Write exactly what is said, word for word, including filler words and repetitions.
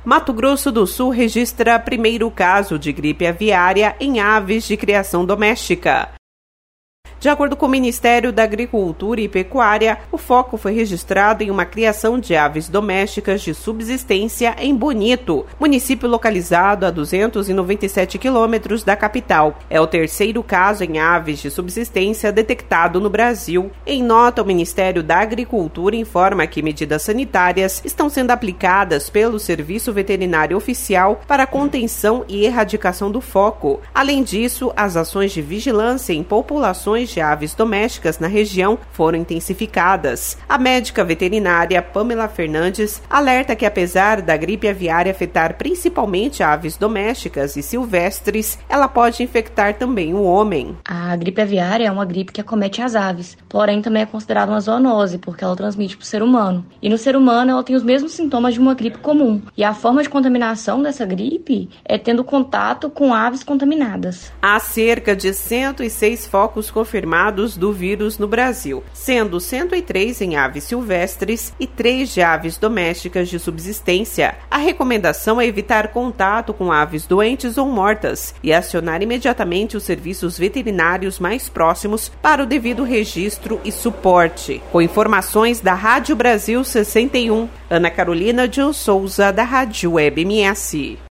Mato Grosso do Sul registra primeiro caso de gripe aviária em aves de criação doméstica. De acordo com o Ministério da Agricultura e Pecuária, o foco foi registrado em uma criação de aves domésticas de subsistência em Bonito, município localizado a duzentos e noventa e sete quilômetros da capital. É o terceiro caso em aves de subsistência detectado no Brasil. Em nota, o Ministério da Agricultura informa que medidas sanitárias estão sendo aplicadas pelo Serviço Veterinário Oficial para a contenção e erradicação do foco. Além disso, as ações de vigilância em populações de aves domésticas na região foram intensificadas. A médica veterinária Pamela Fernandes alerta que, apesar da gripe aviária afetar principalmente aves domésticas e silvestres, ela pode infectar também o homem. A gripe aviária é uma gripe que acomete as aves, porém também é considerada uma zoonose, porque ela transmite para o ser humano. E no ser humano ela tem os mesmos sintomas de uma gripe comum. E a forma de contaminação dessa gripe é tendo contato com aves contaminadas. Há cerca de cento e seis focos confirmados do vírus no Brasil, sendo cento e três em aves silvestres e três de aves domésticas de subsistência. A recomendação é evitar contato com aves doentes ou mortas e acionar imediatamente os serviços veterinários mais próximos para o devido registro e suporte. Com informações da Rádio Brasil sessenta e um, Ana Carolina de Souza, da Rádio Web M S.